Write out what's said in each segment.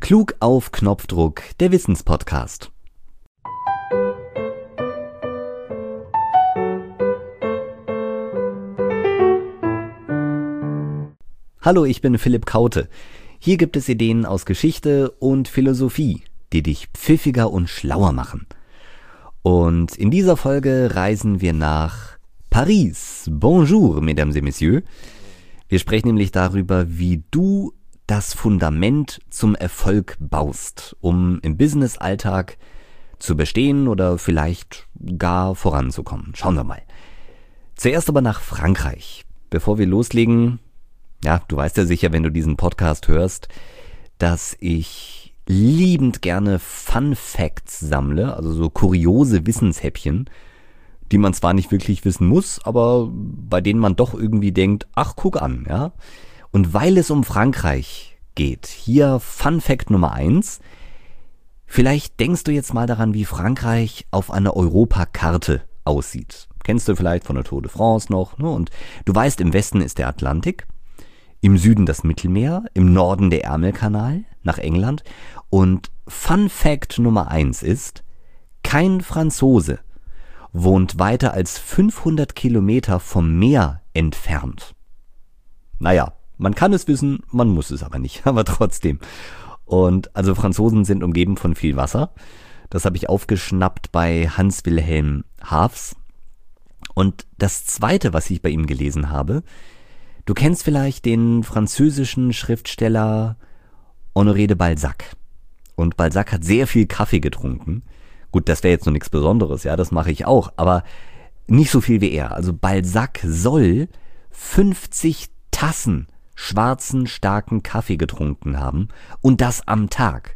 Klug auf Knopfdruck, der Wissenspodcast. Hallo, ich bin Philipp Kaute. Hier gibt es Ideen aus Geschichte und Philosophie, die dich pfiffiger und schlauer machen. Und in dieser Folge reisen wir nach Paris. Bonjour, mesdames et messieurs. Wir sprechen nämlich darüber, wie du das Fundament zum Erfolg baust, um im Business-Alltag zu bestehen oder vielleicht gar voranzukommen. Schauen wir mal. Zuerst aber nach Frankreich. Bevor wir loslegen, ja, du weißt ja sicher, wenn du diesen Podcast hörst, dass ich liebend gerne Fun Facts sammle, also so kuriose Wissenshäppchen, die man zwar nicht wirklich wissen muss, aber bei denen man doch irgendwie denkt, ach, guck an, ja. Und weil es um Frankreich geht, hier Fun Fact Nummer 1. Vielleicht denkst du jetzt mal daran, wie Frankreich auf einer Europakarte aussieht. Kennst du vielleicht von der Tour de France noch, ne? Und du weißt, im Westen ist der Atlantik, im Süden das Mittelmeer, im Norden der Ärmelkanal nach England. Und Fun Fact Nummer 1 ist, kein Franzose wohnt weiter als 500 Kilometer vom Meer entfernt. Naja, man kann es wissen, man muss es aber nicht, aber trotzdem. Und also Franzosen sind umgeben von viel Wasser. Das habe ich aufgeschnappt bei Hans Wilhelm Haafs. Und das Zweite, was ich bei ihm gelesen habe, du kennst vielleicht den französischen Schriftsteller Honoré de Balzac. Und Balzac hat sehr viel Kaffee getrunken. Gut, das wäre jetzt noch nichts Besonderes, ja, das mache ich auch, aber nicht so viel wie er. Also Balzac soll 50 Tassen schwarzen, starken Kaffee getrunken haben und das am Tag.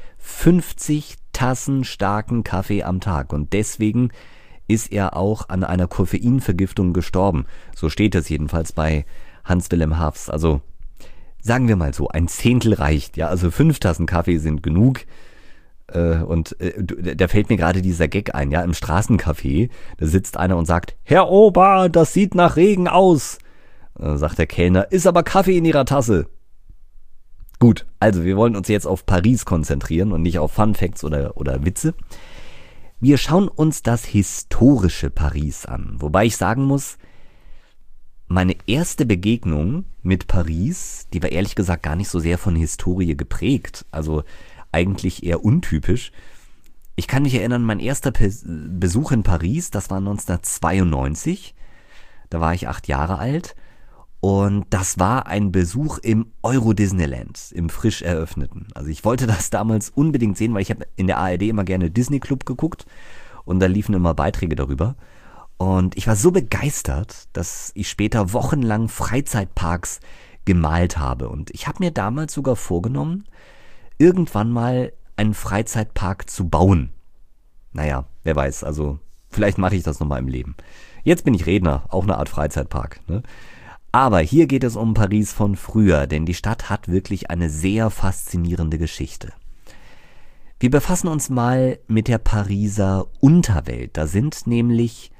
50 Tassen starken Kaffee am Tag und deswegen ist er auch an einer Koffeinvergiftung gestorben. So steht es jedenfalls bei Hans Wilhelm Haafs. Also sagen wir mal so, ein Zehntel reicht. Ja, also 5 Tassen Kaffee sind genug. Und da fällt mir gerade dieser Gag ein. Ja, im Straßencafé, da sitzt einer und sagt, Herr Ober, das sieht nach Regen aus. Sagt der Kellner, ist aber Kaffee in Ihrer Tasse. Gut, also wir wollen uns jetzt auf Paris konzentrieren und nicht auf Fun Facts oder Witze. Wir schauen uns das historische Paris an. Wobei ich sagen muss, meine erste Begegnung mit Paris, die war ehrlich gesagt gar nicht so sehr von Historie geprägt. Also eigentlich eher untypisch. Ich kann mich erinnern, mein erster Besuch in Paris, das war 1992. Da war ich 8 Jahre alt. Und das war ein Besuch im Euro Disneyland, im frisch eröffneten. Also ich wollte das damals unbedingt sehen, weil ich habe in der ARD immer gerne Disney Club geguckt und da liefen immer Beiträge darüber. Und ich war so begeistert, dass ich später wochenlang Freizeitparks gemalt habe. Und ich habe mir damals sogar vorgenommen, irgendwann mal einen Freizeitpark zu bauen. Naja, wer weiß, also vielleicht mache ich das nochmal im Leben. Jetzt bin ich Redner, auch eine Art Freizeitpark, ne? Aber hier geht es um Paris von früher, denn die Stadt hat wirklich eine sehr faszinierende Geschichte. Wir befassen uns mal mit der Pariser Unterwelt. Da sind nämlich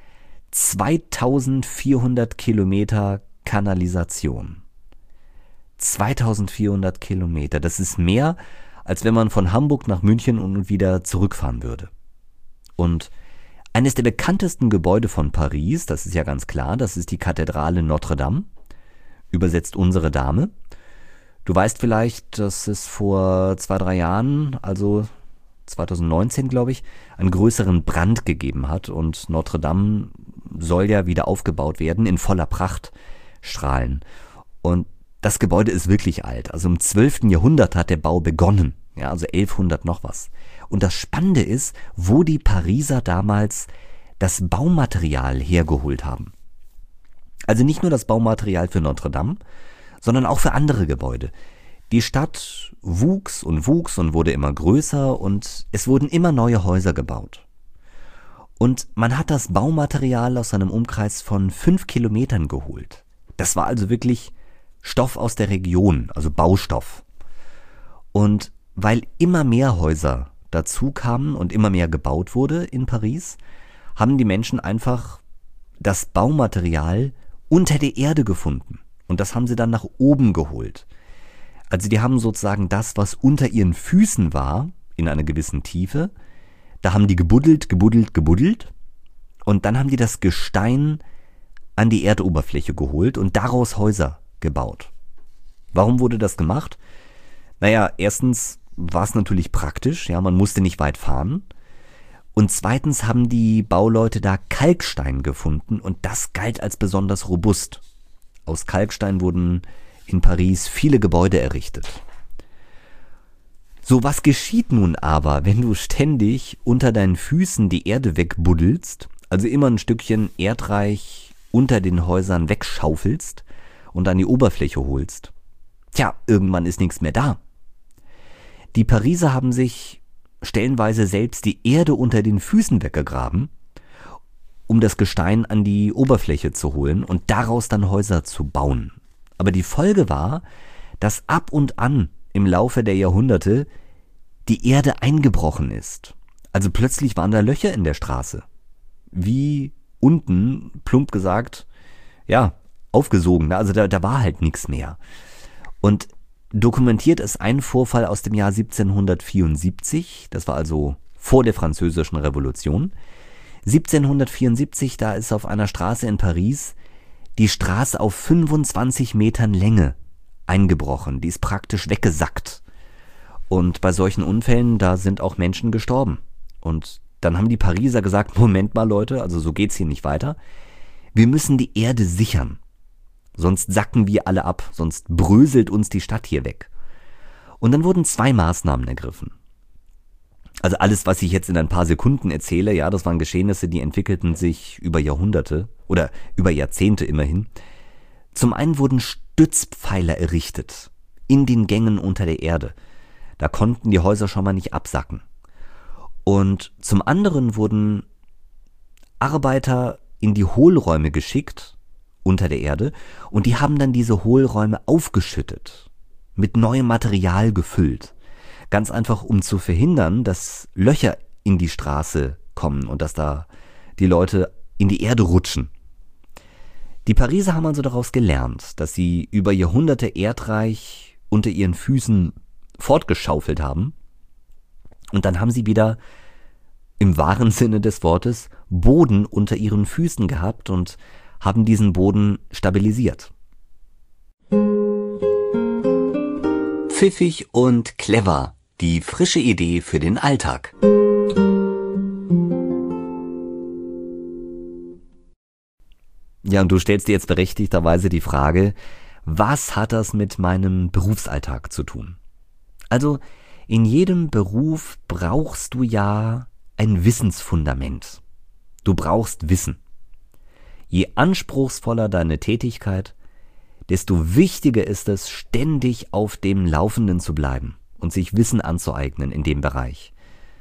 2400 Kilometer Kanalisation. 2400 Kilometer, das ist mehr, als wenn man von Hamburg nach München und wieder zurückfahren würde. Und eines der bekanntesten Gebäude von Paris, das ist ja ganz klar, das ist die Kathedrale Notre Dame. Übersetzt unsere Dame. Du weißt vielleicht, dass es vor 2-3 Jahren, also 2019 glaube ich, einen größeren Brand gegeben hat und Notre Dame soll ja wieder aufgebaut werden in voller Pracht strahlen. Und das Gebäude ist wirklich alt. Also im 12. Jahrhundert hat der Bau begonnen. Ja, also 1100 noch was. Und das Spannende ist, wo die Pariser damals das Baumaterial hergeholt haben. Also nicht nur das Baumaterial für Notre Dame, sondern auch für andere Gebäude. Die Stadt wuchs und wurde immer größer und es wurden immer neue Häuser gebaut. Und man hat das Baumaterial aus einem Umkreis von 5 Kilometern geholt. Das war also wirklich Stoff aus der Region, also Baustoff. Und weil immer mehr Häuser dazu kamen und immer mehr gebaut wurde in Paris, haben die Menschen einfach das Baumaterial unter der Erde gefunden. Und das haben sie dann nach oben geholt. Also die haben sozusagen das, was unter ihren Füßen war, in einer gewissen Tiefe, da haben die gebuddelt und dann haben die das Gestein an die Erdoberfläche geholt und daraus Häuser gebaut. Warum wurde das gemacht? Naja, erstens war es natürlich praktisch, ja, man musste nicht weit fahren. Und zweitens haben die Bauleute da Kalkstein gefunden und das galt als besonders robust. Aus Kalkstein wurden in Paris viele Gebäude errichtet. So, was geschieht nun aber, wenn du ständig unter deinen Füßen die Erde wegbuddelst, also immer ein Stückchen Erdreich unter den Häusern wegschaufelst und an die Oberfläche holst? Tja, irgendwann ist nichts mehr da. Die Pariser haben sich stellenweise selbst die Erde unter den Füßen weggegraben, um das Gestein an die Oberfläche zu holen und daraus dann Häuser zu bauen. Aber die Folge war, dass ab und an im Laufe der Jahrhunderte die Erde eingebrochen ist. Also plötzlich waren da Löcher in der Straße. Wie unten, plump gesagt, ja, aufgesogen. Also da war halt nichts mehr. Und dokumentiert ist ein Vorfall aus dem Jahr 1774, das war also vor der Französischen Revolution. 1774, da ist auf einer Straße in Paris die Straße auf 25 Metern Länge eingebrochen, die ist praktisch weggesackt. Und bei solchen Unfällen, da sind auch Menschen gestorben. Und dann haben die Pariser gesagt, Moment mal Leute, also so geht's hier nicht weiter. Wir müssen die Erde sichern. Sonst sacken wir alle ab, sonst bröselt uns die Stadt hier weg. Und dann wurden 2 Maßnahmen ergriffen. Also alles, was ich jetzt in ein paar Sekunden erzähle, ja, das waren Geschehnisse, die entwickelten sich über Jahrhunderte oder über Jahrzehnte immerhin. Zum einen wurden Stützpfeiler errichtet in den Gängen unter der Erde. Da konnten die Häuser schon mal nicht absacken. Und zum anderen wurden Arbeiter in die Hohlräume geschickt unter der Erde und die haben dann diese Hohlräume aufgeschüttet, mit neuem Material gefüllt. Ganz einfach, um zu verhindern, dass Löcher in die Straße kommen und dass da die Leute in die Erde rutschen. Die Pariser haben also daraus gelernt, dass sie über Jahrhunderte Erdreich unter ihren Füßen fortgeschaufelt haben und dann haben sie wieder im wahren Sinne des Wortes Boden unter ihren Füßen gehabt und haben diesen Boden stabilisiert. Pfiffig und clever, die frische Idee für den Alltag. Ja, und du stellst dir jetzt berechtigterweise die Frage, was hat das mit meinem Berufsalltag zu tun? Also, in jedem Beruf brauchst du ja ein Wissensfundament. Du brauchst Wissen. Je anspruchsvoller deine Tätigkeit, desto wichtiger ist es, ständig auf dem Laufenden zu bleiben und sich Wissen anzueignen in dem Bereich.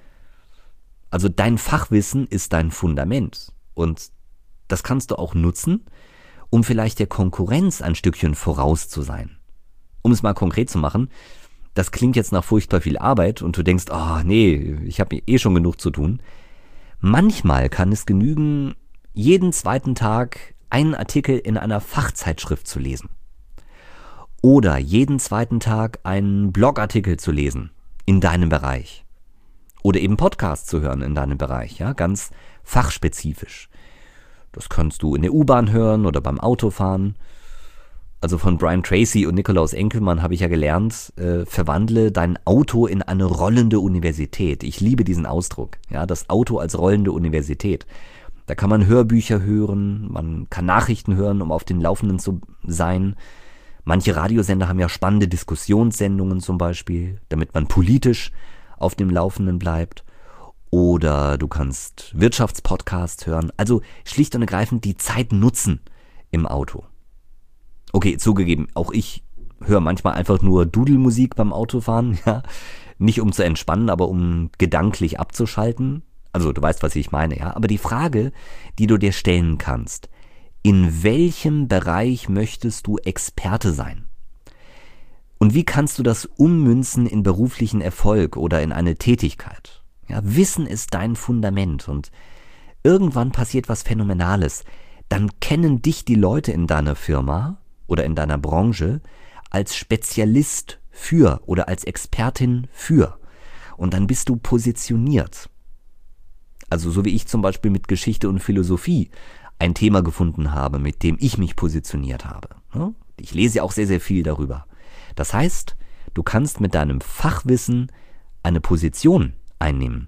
Also dein Fachwissen ist dein Fundament und das kannst du auch nutzen, um vielleicht der Konkurrenz ein Stückchen voraus zu sein. Um es mal konkret zu machen, das klingt jetzt nach furchtbar viel Arbeit und du denkst, oh nee, ich habe eh schon genug zu tun. Manchmal kann es genügen, jeden zweiten Tag einen Artikel in einer Fachzeitschrift zu lesen. Oder jeden zweiten Tag einen Blogartikel zu lesen in deinem Bereich. Oder eben Podcasts zu hören in deinem Bereich, ja, ganz fachspezifisch. Das kannst du in der U-Bahn hören oder beim Autofahren. Also von Brian Tracy und Nikolaus Enkelmann habe ich ja gelernt, verwandle dein Auto in eine rollende Universität. Ich liebe diesen Ausdruck, ja, das Auto als rollende Universität. Da kann man Hörbücher hören, man kann Nachrichten hören, um auf den Laufenden zu sein. Manche Radiosender haben ja spannende Diskussionssendungen zum Beispiel, damit man politisch auf dem Laufenden bleibt. Oder du kannst Wirtschaftspodcasts hören. Also schlicht und ergreifend die Zeit nutzen im Auto. Okay, zugegeben, auch ich höre manchmal einfach nur Dudelmusik beim Autofahren, ja. Nicht um zu entspannen, aber um gedanklich abzuschalten. Also du weißt, was ich meine, ja. Aber die Frage, die du dir stellen kannst, in welchem Bereich möchtest du Experte sein? Und wie kannst du das ummünzen in beruflichen Erfolg oder in eine Tätigkeit? Ja, Wissen ist dein Fundament und irgendwann passiert was Phänomenales. Dann kennen dich die Leute in deiner Firma oder in deiner Branche als Spezialist für oder als Expertin für. Und dann bist du positioniert. Also so wie ich zum Beispiel mit Geschichte und Philosophie ein Thema gefunden habe, mit dem ich mich positioniert habe. Ich lese ja auch sehr, sehr viel darüber. Das heißt, du kannst mit deinem Fachwissen eine Position einnehmen.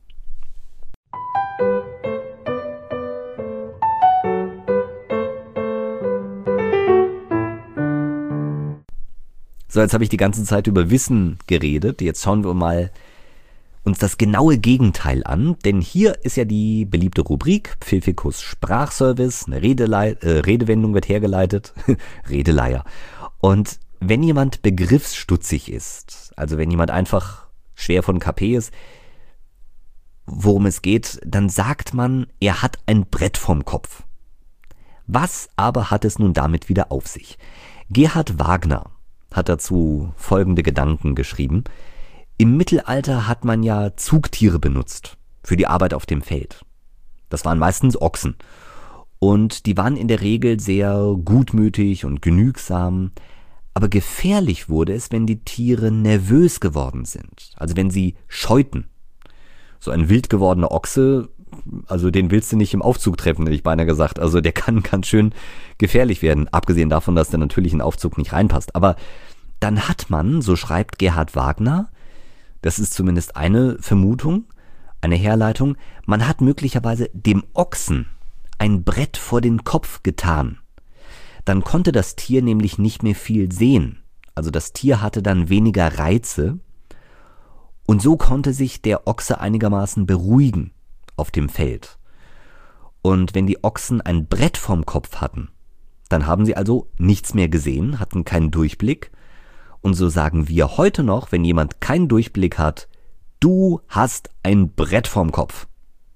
So, jetzt habe ich die ganze Zeit über Wissen geredet. Jetzt schauen wir mal uns das genaue Gegenteil an, denn hier ist ja die beliebte Rubrik Pfiffikus Sprachservice, eine Redewendung wird hergeleitet, Redeleier. Und wenn jemand begriffsstutzig ist, also wenn jemand einfach schwer von KP ist, worum es geht, dann sagt man, er hat ein Brett vorm Kopf. Was aber hat es nun damit wieder auf sich? Gerhard Wagner hat dazu folgende Gedanken geschrieben. Im Mittelalter hat man ja Zugtiere benutzt für die Arbeit auf dem Feld. Das waren meistens Ochsen. Und die waren in der Regel sehr gutmütig und genügsam. Aber gefährlich wurde es, wenn die Tiere nervös geworden sind. Also wenn sie scheuten. So ein wild gewordener Ochse, also den willst du nicht im Aufzug treffen, hätte ich beinahe gesagt. Also der kann ganz schön gefährlich werden. Abgesehen davon, dass der natürlich in den Aufzug nicht reinpasst. Aber dann hat man, so schreibt Gerhard Wagner, das ist zumindest eine Vermutung, eine Herleitung, man hat möglicherweise dem Ochsen ein Brett vor den Kopf getan. Dann konnte das Tier nämlich nicht mehr viel sehen. Also das Tier hatte dann weniger Reize und so konnte sich der Ochse einigermaßen beruhigen auf dem Feld. Und wenn die Ochsen ein Brett vorm Kopf hatten, dann haben sie also nichts mehr gesehen, hatten keinen Durchblick. Und so sagen wir heute noch, wenn jemand keinen Durchblick hat, du hast ein Brett vorm Kopf.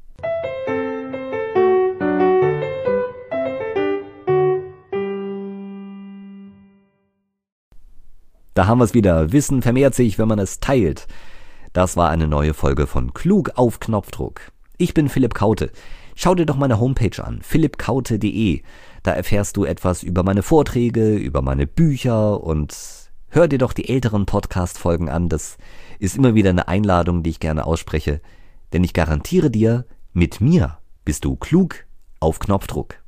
Da haben wir es wieder. Wissen vermehrt sich, wenn man es teilt. Das war eine neue Folge von Klug auf Knopfdruck. Ich bin Philipp Kaute. Schau dir doch meine Homepage an, philippkaute.de. Da erfährst du etwas über meine Vorträge, über meine Bücher und hör dir doch die älteren Podcast-Folgen an. Das ist immer wieder eine Einladung, die ich gerne ausspreche. Denn ich garantiere dir, mit mir bist du klug auf Knopfdruck.